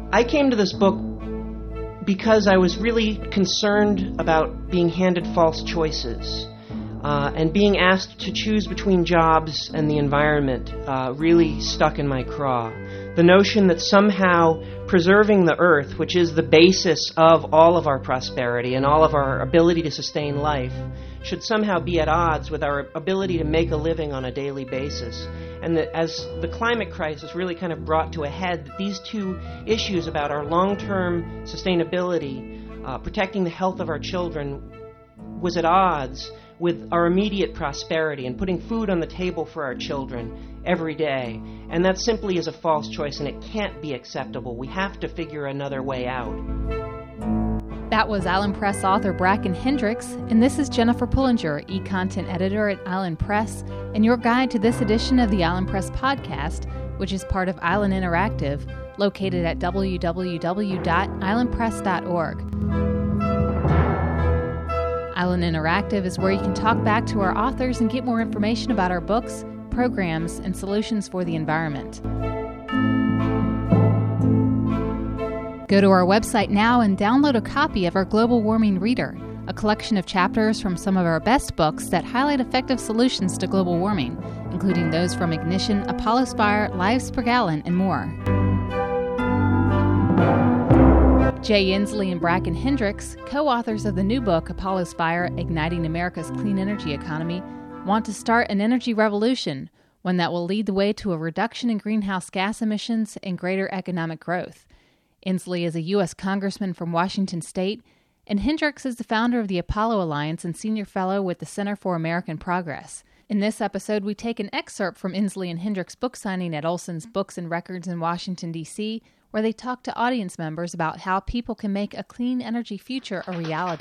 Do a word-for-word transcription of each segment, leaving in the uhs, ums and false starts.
I came to this book because I was really concerned about being handed false choices. Uh, and being asked to choose between jobs and the environment uh, really stuck in my craw. The notion that somehow preserving the earth, which is the basis of all of our prosperity and all of our ability to sustain life, should somehow be at odds with our ability to make a living on a daily basis. And that as the climate crisis really kind of brought to a head, these two issues about our long-term sustainability, uh, protecting the health of our children, was at odds with our immediate prosperity and putting food on the table for our children every day. And that simply is a false choice, and it can't be acceptable. We have to figure another way out. That was Island Press author Bracken Hendricks, and this is Jennifer Pullinger, e-content editor at Island Press, and your guide to this edition of the Island Press podcast, which is part of Island Interactive, located at w w w dot island press dot org. Island Interactive is where you can talk back to our authors and get more information about our books, programs, and solutions for the environment. Go to our website now and download a copy of our Global Warming Reader, a collection of chapters from some of our best books that highlight effective solutions to global warming, including those from Ignition, Apollo's Fire, Lives Per Gallon, and more. Jay Inslee and Bracken Hendricks, co-authors of the new book, Apollo's Fire, Igniting America's Clean Energy Economy, want to start an energy revolution, one that will lead the way to a reduction in greenhouse gas emissions and greater economic growth. Inslee is a U S congressman from Washington State, and Hendricks is the founder of the Apollo Alliance and senior fellow with the Center for American Progress. In this episode, we take an excerpt from Inslee and Hendricks' book signing at Olson's Books and Records in Washington, D C, where they talk to audience members about how people can make a clean energy future a reality.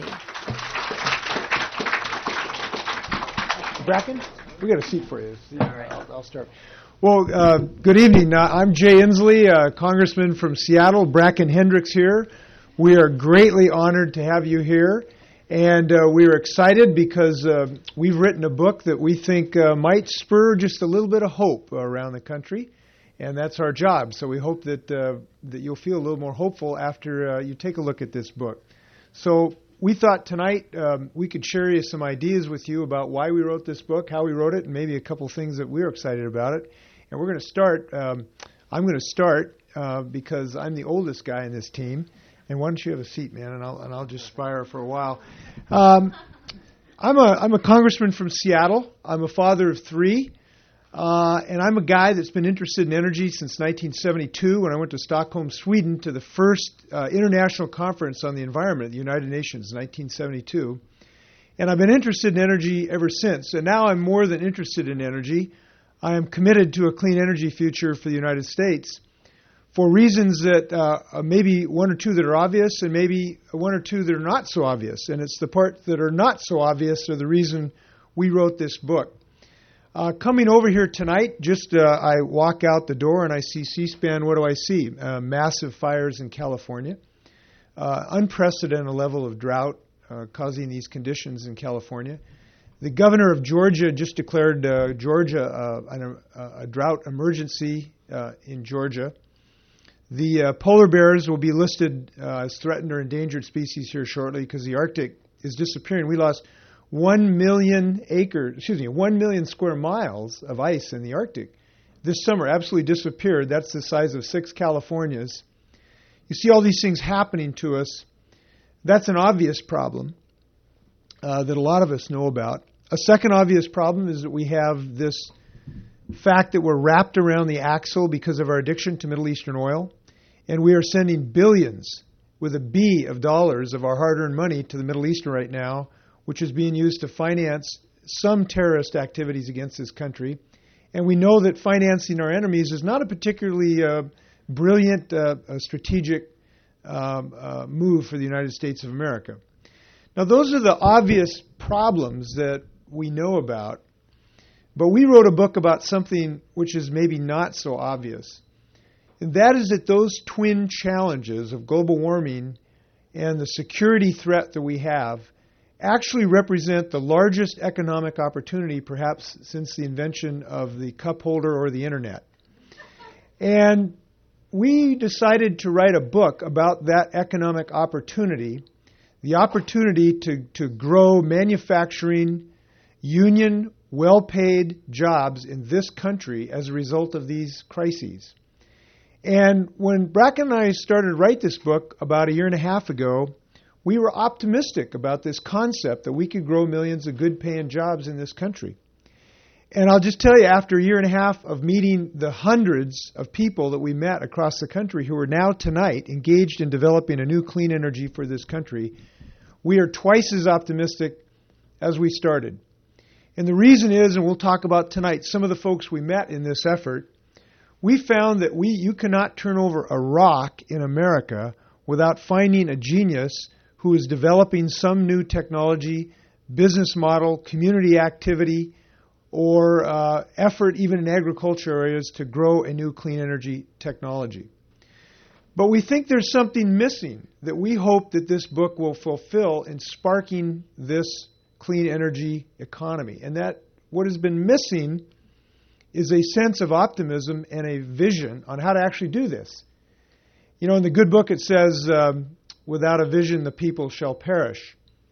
Bracken, we got a seat for you. All right. I'll, I'll start. Well, uh, good evening. Uh, I'm Jay Inslee, uh, congressman from Seattle. Bracken Hendricks here. We are greatly honored to have you here. And uh, we are excited because uh, we've written a book that we think uh, might spur just a little bit of hope around the country. And that's our job. So we hope that uh, that you'll feel a little more hopeful after uh, you take a look at this book. So we thought tonight um, we could share you some ideas with you about why we wrote this book, how we wrote it, and maybe a couple things that we're excited about it. And we're going to start. Um, I'm going to start uh, because I'm the oldest guy in this team. And why don't you have a seat, man, and I'll and I'll just spire for a while. Um, I'm a I'm a congressman from Seattle. I'm a father of three. Uh, and I'm a guy that's been interested in energy since nineteen seventy-two when I went to Stockholm, Sweden, to the first uh, international conference on the environment at the United Nations in nineteen seventy-two. And I've been interested in energy ever since. And now I'm more than interested in energy. I am committed to a clean energy future for the United States for reasons that uh, maybe one or two that are obvious and maybe one or two that are not so obvious. And it's the part that are not so obvious are the reason we wrote this book. Uh, coming over here tonight, just uh, I walk out the door and I see C-SPAN. What do I see? Uh, massive fires in California. Uh, unprecedented level of drought uh, causing these conditions in California. The governor of Georgia just declared uh, Georgia uh, a, a drought emergency uh, in Georgia. The uh, polar bears will be listed uh, as threatened or endangered species here shortly because the Arctic is disappearing. We lost one million acres, excuse me, one million square miles of ice in the Arctic this summer. Absolutely disappeared. That's the size of six Californias. You see all these things happening to us. That's an obvious problem uh, that a lot of us know about. A second obvious problem is that we have this fact that we're wrapped around the axle because of our addiction to Middle Eastern oil, and we are sending billions with a B of dollars of our hard-earned money to the Middle East right now, which is being used to finance some terrorist activities against this country. And we know that financing our enemies is not a particularly uh, brilliant uh, uh, strategic um, uh, move for the United States of America. Now, those are the obvious problems that we know about. But we wrote a book about something which is maybe not so obvious. And that is that those twin challenges of global warming and the security threat that we have actually represent the largest economic opportunity perhaps since the invention of the cup holder or the internet. And we decided to write a book about that economic opportunity, the opportunity to, to grow manufacturing, union, well-paid jobs in this country as a result of these crises. And when Bracken and I started to write this book about a year and a half ago, we were optimistic about this concept that we could grow millions of good-paying jobs in this country. And I'll just tell you, after a year and a half of meeting the hundreds of people that we met across the country who are now tonight engaged in developing a new clean energy for this country, we are twice as optimistic as we started. And the reason is, and we'll talk about tonight, some of the folks we met in this effort, we found that we you cannot turn over a rock in America without finding a genius who is developing some new technology, business model, community activity, or uh, effort even in agriculture areas to grow a new clean energy technology. But we think there's something missing that we hope that this book will fulfill in sparking this clean energy economy. And that what has been missing is a sense of optimism and a vision on how to actually do this. You know, in the good book it says, um, without a vision the people shall perish.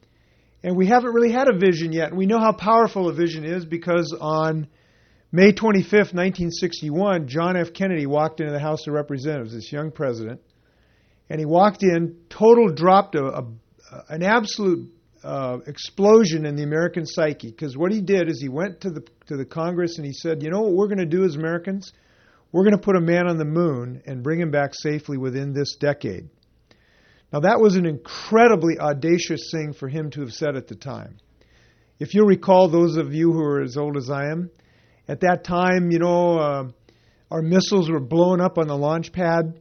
And we haven't really had a vision yet. And we know how powerful a vision is because on May twenty-fifth, nineteen sixty-one, John F. Kennedy walked into the House of Representatives, this young president, and he walked in, total dropped a, a, an absolute uh, explosion in the American psyche. Because what he did is he went to the to the Congress and he said, you know what we're going to do as Americans? We're going to put a man on the moon and bring him back safely within this decade. Now, that was an incredibly audacious thing for him to have said at the time. If you'll recall, those of you who are as old as I am, at that time, you know, uh, our missiles were blowing up on the launch pad.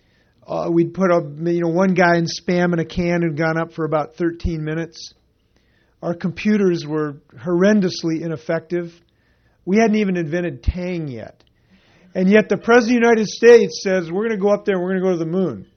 Uh, we'd put a, you know, one guy in Spam in a can who'd gone up for about thirteen minutes. Our computers were horrendously ineffective. We hadn't even invented Tang yet. And yet the President of the United States says, we're going to go up there and we're going to go to the moon.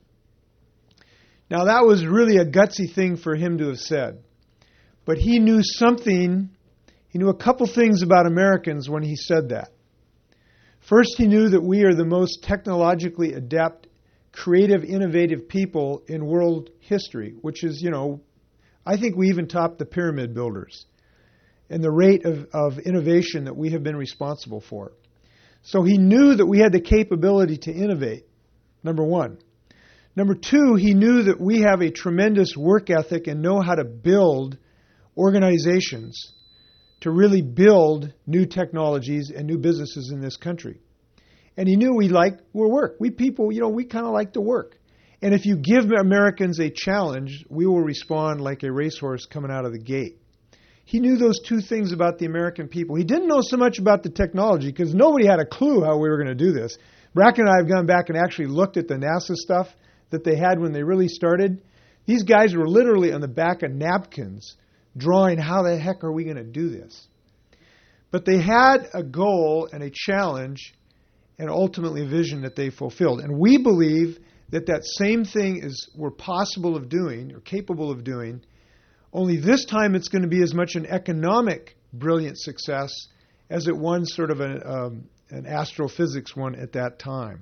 Now, that was really a gutsy thing for him to have said. But he knew something, he knew a couple things about Americans when he said that. First, he knew that we are the most technologically adept, creative, innovative people in world history, which is, you know, I think we even topped the pyramid builders and the rate of, of innovation that we have been responsible for. So he knew that we had the capability to innovate, number one. Number two, he knew that we have a tremendous work ethic and know how to build organizations to really build new technologies and new businesses in this country. And he knew we like our work. We people, you know, we kind of like to work. And if you give Americans a challenge, we will respond like a racehorse coming out of the gate. He knew those two things about the American people. He didn't know so much about the technology because nobody had a clue how we were going to do this. Bracken and I have gone back and actually looked at the NASA stuff that they had when they really started. These guys were literally on the back of napkins drawing how the heck are we going to do this. But they had a goal and a challenge and ultimately a vision that they fulfilled. And we believe that that same thing is we're possible of doing or capable of doing, only this time it's going to be as much an economic brilliant success as it was sort of a, um, an astrophysics one at that time.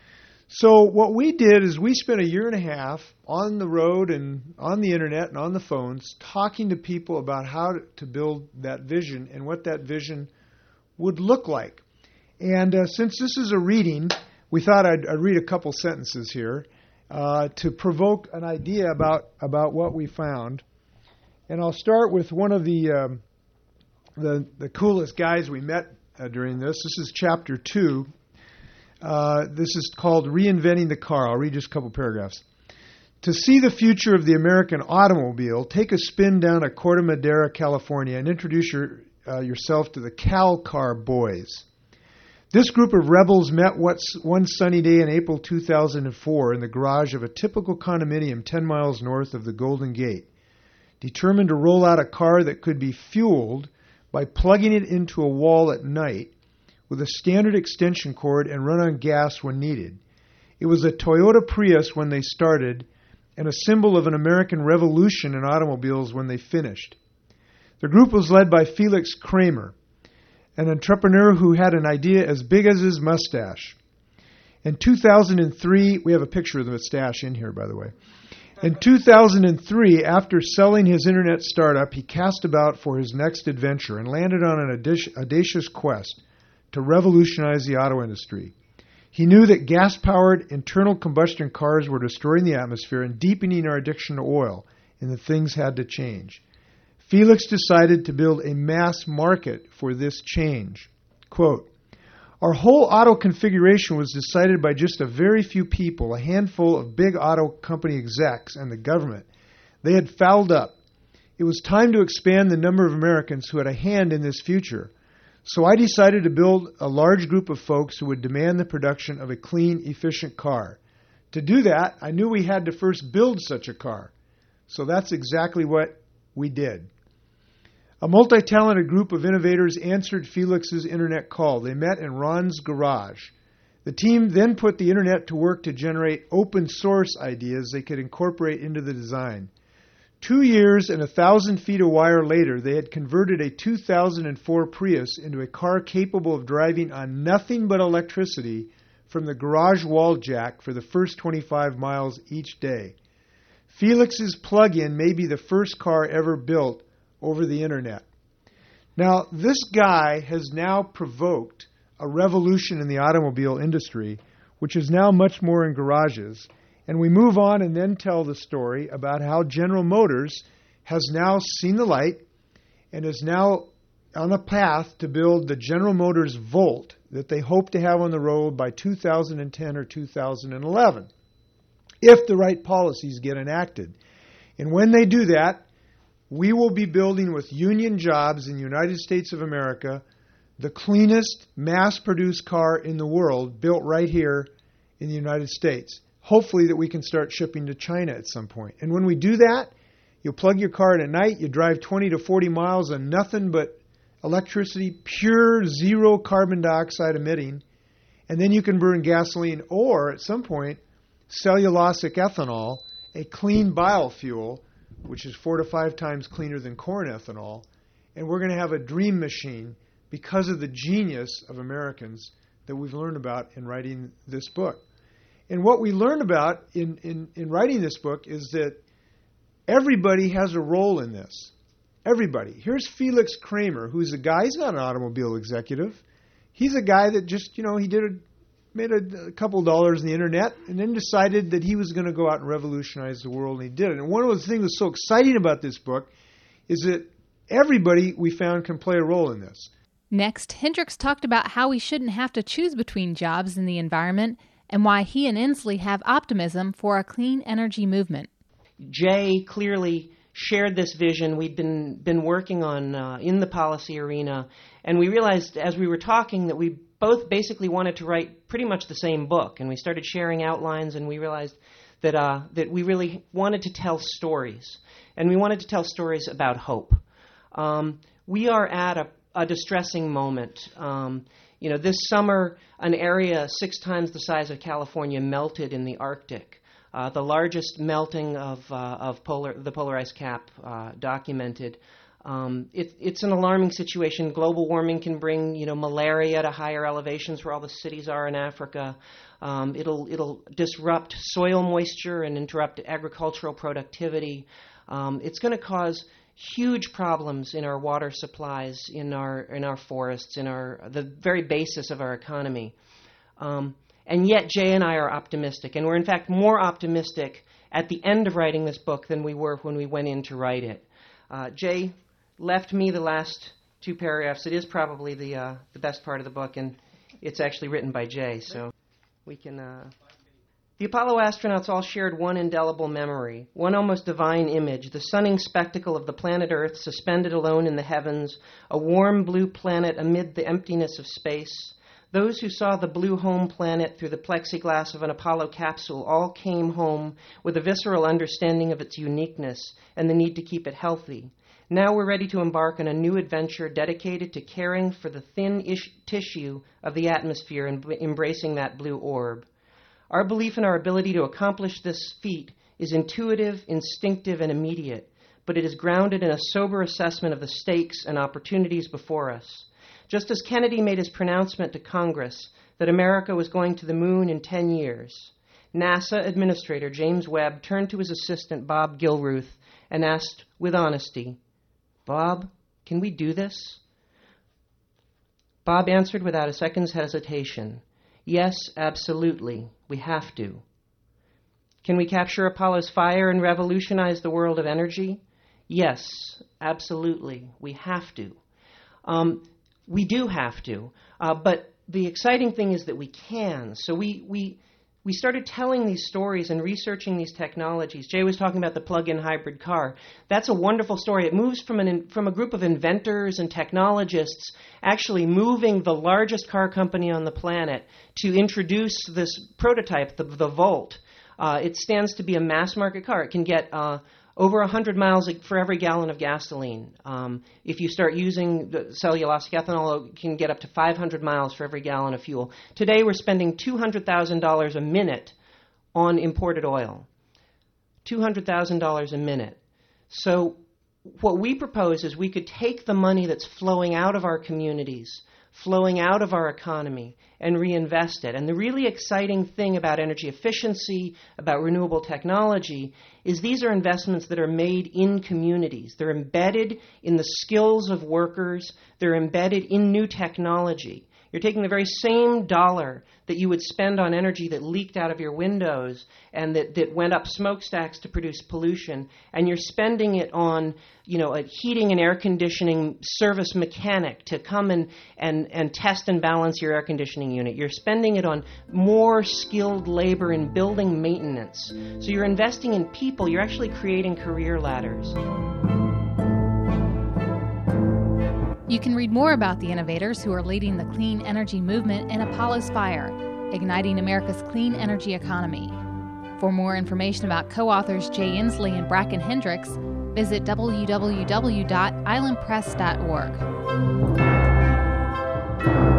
So what we did is we spent a year and a half on the road and on the internet and on the phones talking to people about how to build that vision and what that vision would look like. And uh, since this is a reading, we thought I'd, I'd read a couple sentences here uh, to provoke an idea about, about what we found. And I'll start with one of the um, the, the coolest guys we met uh, during this. This is chapter two. Uh, this is called Reinventing the Car. I'll read just a couple paragraphs. To see the future of the American automobile, take a spin down to Corte Madera, California, and introduce your, uh, yourself to the Cal Car Boys. This group of rebels met what's one sunny day in April two thousand four in the garage of a typical condominium ten miles north of the Golden Gate, determined to roll out a car that could be fueled by plugging it into a wall at night with a standard extension cord and run on gas when needed. It was a Toyota Prius when they started and a symbol of an American revolution in automobiles when they finished. The group was led by Felix Kramer, an entrepreneur who had an idea as big as his mustache. In two thousand three, we have a picture of the mustache in here, by the way. In two thousand three, after selling his internet startup, he cast about for his next adventure and landed on an audacious quest to revolutionize the auto industry. He knew that gas-powered internal combustion cars were destroying the atmosphere and deepening our addiction to oil, and that things had to change. Felix decided to build a mass market for this change. Quote, "Our whole auto configuration was decided by just a very few people, a handful of big auto company execs and the government. They had fouled up. It was time to expand the number of Americans who had a hand in this future. So I decided to build a large group of folks who would demand the production of a clean, efficient car. To do that, I knew we had to first build such a car. So that's exactly what we did." A multi-talented group of innovators answered Felix's internet call. They met in Ron's garage. The team then put the internet to work to generate open source ideas they could incorporate into the design. Two years and a thousand feet of wire later, they had converted a two thousand four Prius into a car capable of driving on nothing but electricity from the garage wall jack for the first twenty-five miles each day. Felix's plug-in may be the first car ever built over the internet. Now, this guy has now provoked a revolution in the automobile industry, which is now much more in garages. And we move on and then tell the story about how General Motors has now seen the light and is now on a path to build the General Motors Volt that they hope to have on the road by two thousand ten or two thousand eleven, if the right policies get enacted. And when they do that, we will be building with union jobs in the United States of America the cleanest mass-produced car in the world built right here in the United States. Hopefully that we can start shipping to China at some point. And when we do that, you'll plug your car in at night, you drive twenty to forty miles on nothing but electricity, pure zero carbon dioxide emitting, and then you can burn gasoline or, at some point, cellulosic ethanol, a clean biofuel, which is four to five times cleaner than corn ethanol, and we're going to have a dream machine because of the genius of Americans that we've learned about in writing this book. And what we learned about in, in, in writing this book is that everybody has a role in this. Everybody. Here's Felix Kramer, who's a guy, he's not an automobile executive. He's a guy that just, you know, he did a, made a, a couple dollars in the internet and then decided that he was going to go out and revolutionize the world, and he did it. And one of the things that's so exciting about this book is that everybody we found can play a role in this. Next, Hendricks talked about how we shouldn't have to choose between jobs and the environment and why he and Inslee have optimism for a clean energy movement. Jay clearly shared this vision we'd been been working on uh, in the policy arena, and we realized as we were talking that we both basically wanted to write pretty much the same book, and we started sharing outlines, and we realized that uh, that we really wanted to tell stories, and we wanted to tell stories about hope. Um, we are at a, a distressing moment. Um, you know, this summer, an area six times the size of California melted in the Arctic. Uh, the largest melting of uh, of polar the polar ice cap uh, documented. Um, it, it's an alarming situation. Global warming can bring, you know, malaria to higher elevations where all the cities are in Africa. Um, it'll it'll disrupt soil moisture and interrupt agricultural productivity. Um, it's going to cause huge problems in our water supplies, in our in our forests, in our the very basis of our economy. Um, And yet, Jay and I are optimistic, and we're in fact more optimistic at the end of writing this book than we were when we went in to write it. Uh, Jay left me the last two paragraphs. It is probably the uh, the best part of the book, and it's actually written by Jay, so we can... Uh... The Apollo astronauts all shared one indelible memory, one almost divine image, the sunning spectacle of the planet Earth suspended alone in the heavens, a warm blue planet amid the emptiness of space. Those who saw the blue home planet through the plexiglass of an Apollo capsule all came home with a visceral understanding of its uniqueness and the need to keep it healthy. Now we're ready to embark on a new adventure dedicated to caring for the thin ish tissue of the atmosphere and b- embracing that blue orb. Our belief in our ability to accomplish this feat is intuitive, instinctive, and immediate, but it is grounded in a sober assessment of the stakes and opportunities before us. Just as Kennedy made his pronouncement to Congress that America was going to the moon in ten years, NASA Administrator James Webb turned to his assistant, Bob Gilruth, and asked with honesty, "Bob, can we do this?" Bob answered without a second's hesitation, "Yes, absolutely, we have to." Can we capture Apollo's fire and revolutionize the world of energy? Yes, absolutely, we have to. Um, we do have to, uh, but the exciting thing is that we can. So we, we, we started telling these stories and researching these technologies. Jay was talking about the plug-in hybrid car. That's a wonderful story. It moves from, an, from a group of inventors and technologists actually moving the largest car company on the planet to introduce this prototype, the, the Volt. Uh, it stands to be a mass-market car. It can get uh, over one hundred miles for every gallon of gasoline. Um, if you start using the cellulosic ethanol, it can get up to five hundred miles for every gallon of fuel. Today, we're spending two hundred thousand dollars a minute on imported oil. two hundred thousand dollars a minute. So what we propose is we could take the money that's flowing out of our communities, flowing out of our economy, and reinvest it. And the really exciting thing about energy efficiency, about renewable technology, is these are investments that are made in communities. They're embedded in the skills of workers. They're embedded in new technology. You're taking the very same dollar that you would spend on energy that leaked out of your windows and that, that went up smokestacks to produce pollution, and you're spending it on, you know, a heating and air conditioning service mechanic to come and, and, and test and balance your air conditioning unit. You're spending it on more skilled labor in building maintenance. So you're investing in people. You're actually creating career ladders. You can read more about the innovators who are leading the clean energy movement in Apollo's Fire, Igniting America's Clean Energy Economy. For more information about co-authors Jay Inslee and Bracken Hendricks, visit w w w dot island press dot org.